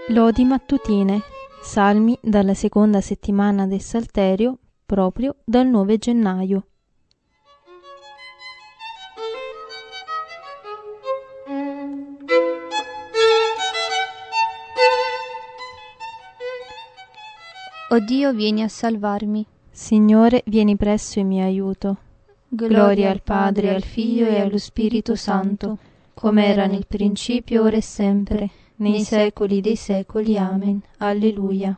Lodi mattutine, salmi dalla seconda settimana del Salterio, proprio dal 9 gennaio. O Dio, vieni a salvarmi. Signore, vieni presso in mio aiuto. Gloria al Padre, al Figlio e allo Spirito Santo, come era nel principio, ora e sempre, nei secoli dei secoli. Amen. Alleluia.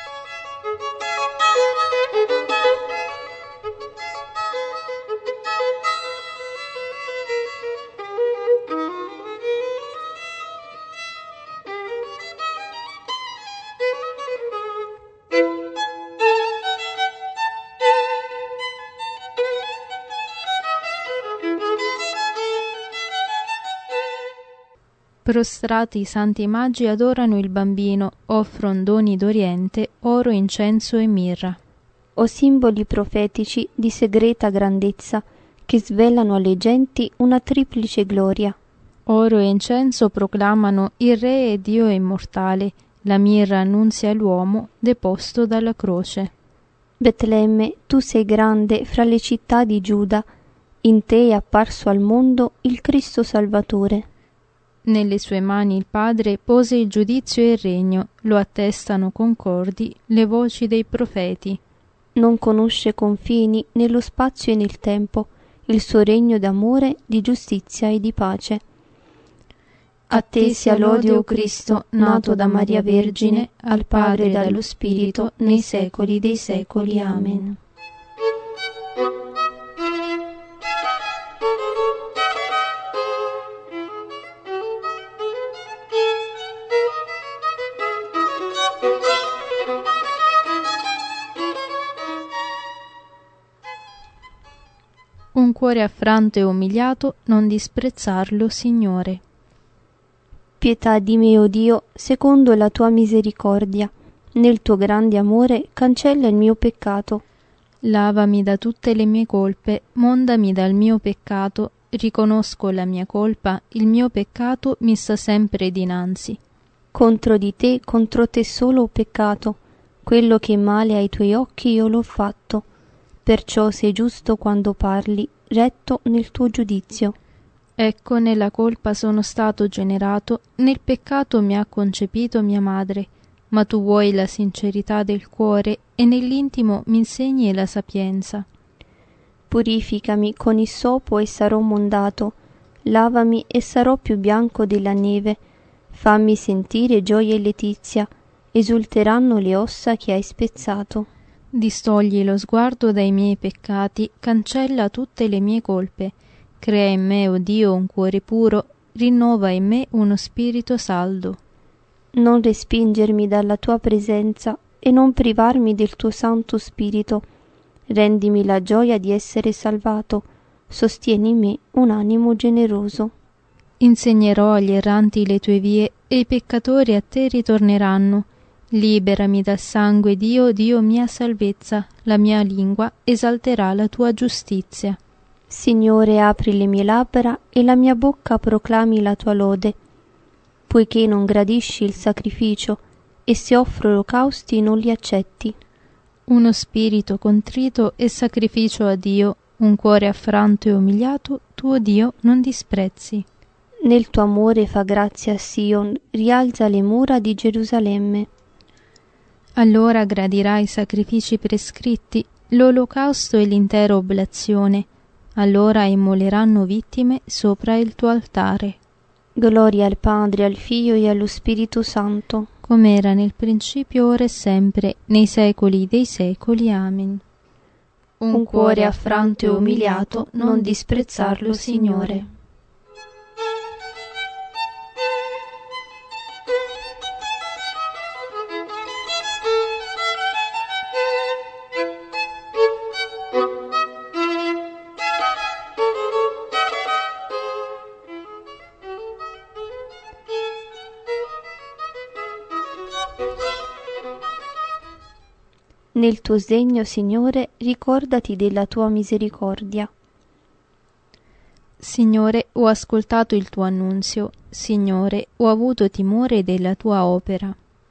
Prostrati i santi magi adorano il bambino, offrono doni d'Oriente, oro, incenso e mirra. O simboli profetici di segreta grandezza, che svelano alle genti una triplice gloria. Oro e incenso proclamano il Re e Dio immortale, la mirra annunzia l'uomo deposto dalla croce. Betlemme, tu sei grande fra le città di Giuda, in te è apparso al mondo il Cristo Salvatore. Nelle sue mani il Padre pose il giudizio e il regno, lo attestano concordi le voci dei profeti. Non conosce confini nello spazio e nel tempo, il suo regno d'amore, di giustizia e di pace. A te sia lode, o Cristo, nato da Maria Vergine, al Padre e dallo Spirito, nei secoli dei secoli. Amen. Un cuore affranto e umiliato, non disprezzarlo, Signore. Pietà di me, o Dio, secondo la tua misericordia. Nel tuo grande amore cancella il mio peccato. Lavami da tutte le mie colpe, mondami dal mio peccato, riconosco la mia colpa, il mio peccato mi sta sempre dinanzi. Contro di te, contro te solo ho peccato, quello che male ai tuoi occhi io l'ho fatto. Perciò sei giusto quando parli, retto nel tuo giudizio. Ecco, nella colpa sono stato generato, nel peccato mi ha concepito mia madre, ma tu vuoi la sincerità del cuore e nell'intimo mi insegni la sapienza. Purificami con issopo e sarò mondato, lavami e sarò più bianco della neve, fammi sentire gioia e letizia, esulteranno le ossa che hai spezzato. Distogli lo sguardo dai miei peccati, cancella tutte le mie colpe. Crea in me, o Dio, un cuore puro, rinnova in me uno spirito saldo. Non respingermi dalla tua presenza e non privarmi del tuo Santo Spirito. Rendimi la gioia di essere salvato, sostieni in me un animo generoso. Insegnerò agli erranti le tue vie e i peccatori a te ritorneranno. Liberami dal sangue, Dio, Dio mia salvezza, la mia lingua esalterà la tua giustizia. Signore, apri le mie labbra e la mia bocca proclami la tua lode. Poiché non gradisci il sacrificio e se offro olocausti non li accetti. Uno spirito contrito e sacrificio a Dio, un cuore affranto e umiliato, tuo Dio non disprezzi. Nel tuo amore fa grazia a Sion, rialza le mura di Gerusalemme. Allora gradirai i sacrifici prescritti, l'olocausto e l'intera oblazione. Allora immoleranno vittime sopra il tuo altare. Gloria al Padre, al Figlio e allo Spirito Santo, come era nel principio, ora e sempre, nei secoli dei secoli. Amen. Un cuore affranto e umiliato, non disprezzarlo, Signore. Nel tuo sdegno, Signore, ricordati della tua misericordia. Signore, ho ascoltato il tuo annunzio. Signore, ho avuto timore della tua opera.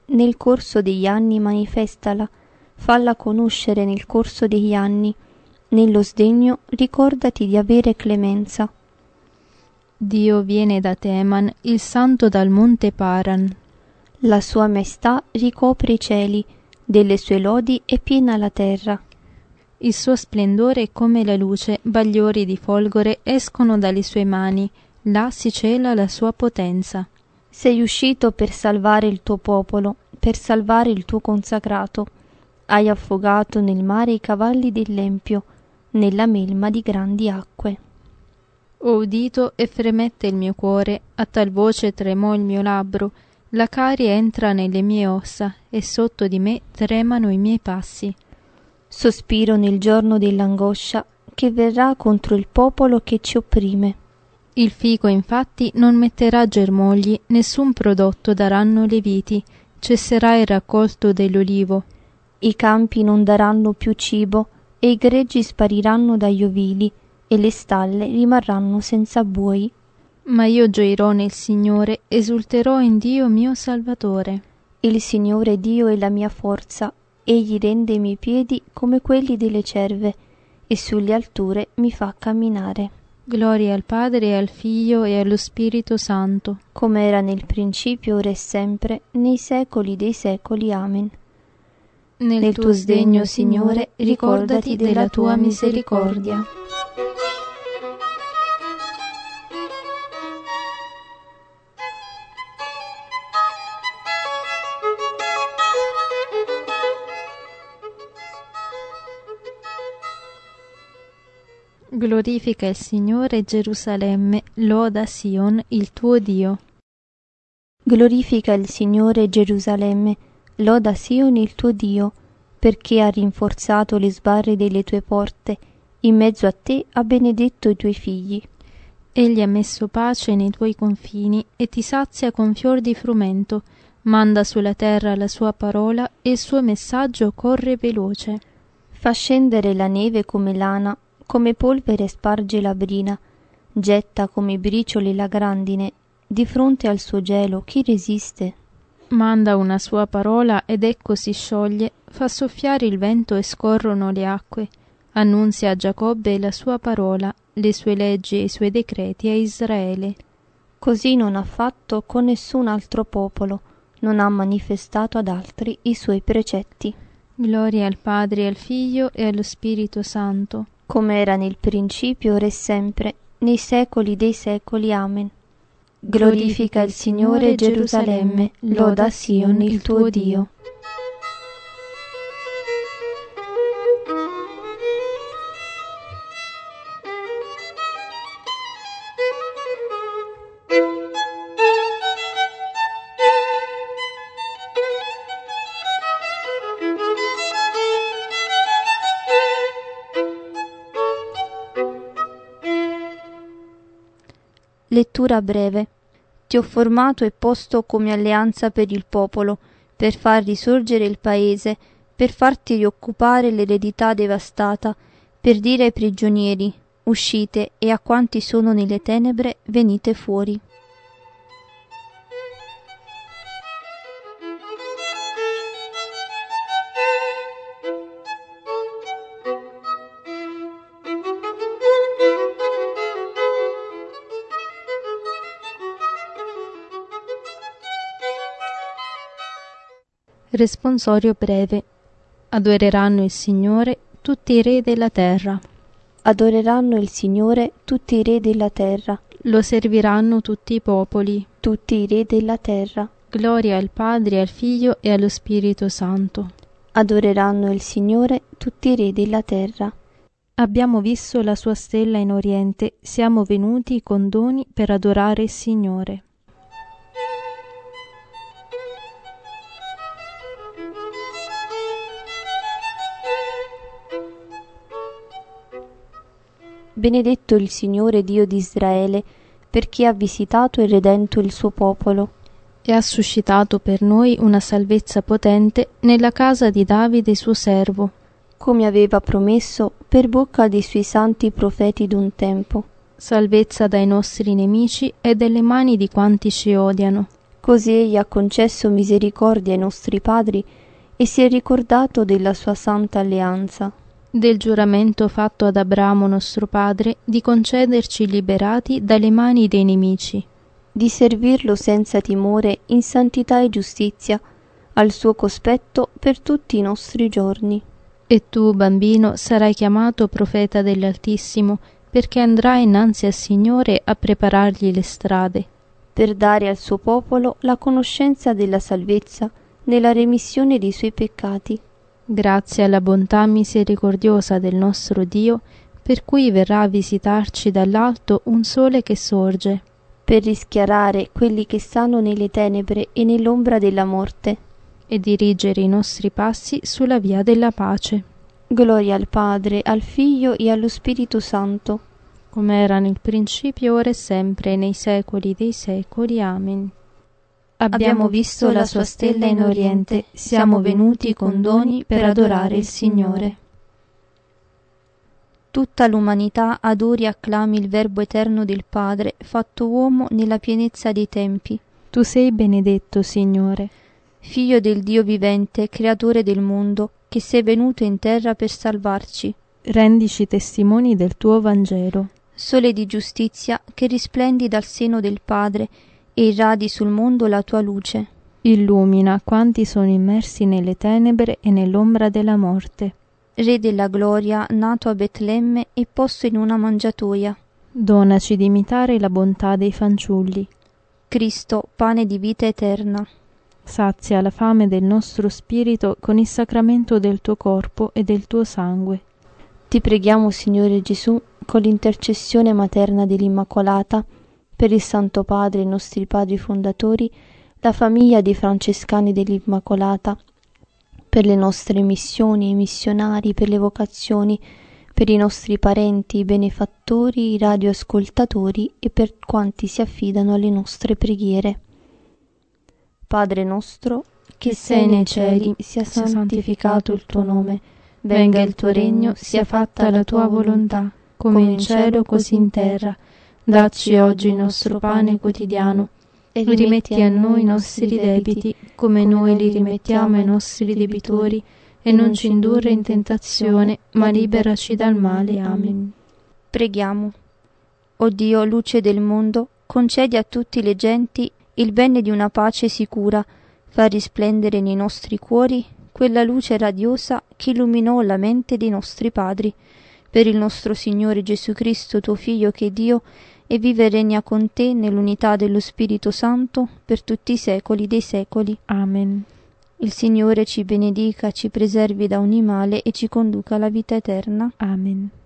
nel corso degli anni manifestala, falla conoscere nel corso degli anni, nello sdegno ricordati di avere clemenza. Dio viene da Teman, il santo dal monte Paran. La sua maestà ricopre i cieli, delle sue lodi è piena la terra. Il suo splendore è come la luce, bagliori di folgore escono dalle sue mani, là si cela la sua potenza. Sei uscito per salvare il tuo popolo, per salvare il tuo consacrato. Hai affogato nel mare i cavalli dell'Empio, nella melma di grandi acque. Ho udito e fremette il mio cuore, a tal voce tremò il mio labbro, la carie entra nelle mie ossa e sotto di me tremano i miei passi. Sospiro nel giorno dell'angoscia che verrà contro il popolo che ci opprime. Il fico infatti non metterà germogli, nessun prodotto daranno le viti, cesserà il raccolto dell'olivo. I campi non daranno più cibo e i greggi spariranno dagli ovili e le stalle rimarranno senza buoi. Ma io gioirò nel Signore, esulterò in Dio mio Salvatore. Il Signore Dio è la mia forza, egli rende i miei piedi come quelli delle cerve e sulle alture mi fa camminare. Gloria al Padre, e al Figlio e allo Spirito Santo, come era nel principio, ora e sempre, nei secoli dei secoli. Amen. Nel tuo sdegno, Signore, ricordati della tua misericordia. Glorifica il Signore Gerusalemme, loda Sion, il tuo Dio. Glorifica il Signore Gerusalemme, loda Sion il tuo Dio, perché ha rinforzato le sbarre delle tue porte, in mezzo a te ha benedetto i tuoi figli. Egli ha messo pace nei tuoi confini e ti sazia con fior di frumento, manda sulla terra la sua parola e il suo messaggio corre veloce. Fa scendere la neve come lana, come polvere sparge la brina, getta come briciole la grandine, di fronte al suo gelo chi resiste? Manda una sua parola ed ecco si scioglie, fa soffiare il vento e scorrono le acque, annunzia a Giacobbe la sua parola, le sue leggi e i suoi decreti a Israele. Così non ha fatto con nessun altro popolo, non ha manifestato ad altri i suoi precetti. Gloria al Padre, al Figlio e allo Spirito Santo, come era nel principio, ora e sempre, nei secoli dei secoli. Amen. Glorifica il Signore Gerusalemme, loda Sion il tuo Dio. Lettura breve. Ti ho formato e posto come alleanza per il popolo, per far risorgere il paese, per farti rioccupare l'eredità devastata, per dire ai prigionieri, uscite, e a quanti sono nelle tenebre, venite fuori. Responsorio breve. Adoreranno il Signore tutti i re della terra. Adoreranno il Signore tutti i re della terra. Lo serviranno tutti i popoli. Tutti i re della terra. Gloria al Padre, al Figlio e allo Spirito Santo. Adoreranno il Signore tutti i re della terra. Abbiamo visto la sua stella in Oriente, siamo venuti con doni per adorare il Signore. Benedetto il Signore Dio di Israele, perché ha visitato e redento il suo popolo. E ha suscitato per noi una salvezza potente nella casa di Davide suo servo, come aveva promesso per bocca dei suoi santi profeti d'un tempo. Salvezza dai nostri nemici e dalle mani di quanti ci odiano. Così egli ha concesso misericordia ai nostri padri e si è ricordato della sua santa alleanza, del giuramento fatto ad Abramo nostro padre di concederci liberati dalle mani dei nemici, di servirlo senza timore in santità e giustizia, al suo cospetto per tutti i nostri giorni. E tu, bambino, sarai chiamato profeta dell'Altissimo, perché andrai innanzi al Signore a preparargli le strade, per dare al suo popolo la conoscenza della salvezza nella remissione dei suoi peccati. Grazie alla bontà misericordiosa del nostro Dio, per cui verrà a visitarci dall'alto un sole che sorge, per rischiarare quelli che stanno nelle tenebre e nell'ombra della morte, e dirigere i nostri passi sulla via della pace. Gloria al Padre, al Figlio e allo Spirito Santo, come era nel principio, ora e sempre, nei secoli dei secoli. Amen. Abbiamo visto la sua stella in Oriente, siamo venuti con doni per adorare il Signore. Tutta l'umanità adori e acclami il Verbo eterno del Padre, fatto uomo nella pienezza dei tempi. Tu sei benedetto, Signore, Figlio del Dio vivente, creatore del mondo, che sei venuto in terra per salvarci. Rendici testimoni del tuo Vangelo. Sole di giustizia, che risplendi dal seno del Padre e irradi sul mondo la tua luce. Illumina quanti sono immersi nelle tenebre e nell'ombra della morte. Re della gloria, nato a Betlemme e posto in una mangiatoia. Donaci di imitare la bontà dei fanciulli. Cristo, pane di vita eterna. Sazia la fame del nostro spirito con il sacramento del tuo corpo e del tuo sangue. Ti preghiamo, Signore Gesù, con l'intercessione materna dell'Immacolata, per il Santo Padre e i nostri padri fondatori, la famiglia dei francescani dell'Immacolata, per le nostre missioni, i missionari, per le vocazioni, per i nostri parenti, i benefattori, i radioascoltatori e per quanti si affidano alle nostre preghiere. Padre nostro, che sei nei cieli, sia santificato il tuo nome, venga il tuo regno, sia fatta la tua volontà, come in cielo così in terra. Dacci oggi il nostro pane quotidiano e rimetti a noi i nostri debiti, come noi li rimettiamo ai nostri debitori, e non ci indurre in tentazione, ma liberaci dal male. Amen. Preghiamo. O Dio, luce del mondo, concedi a tutte le genti il bene di una pace sicura, fa risplendere nei nostri cuori quella luce radiosa che illuminò la mente dei nostri padri. Per il nostro Signore Gesù Cristo, tuo Figlio, che è Dio, e vive e regna con te nell'unità dello Spirito Santo per tutti i secoli dei secoli. Amen. Il Signore ci benedica, ci preservi da ogni male e ci conduca alla vita eterna. Amen.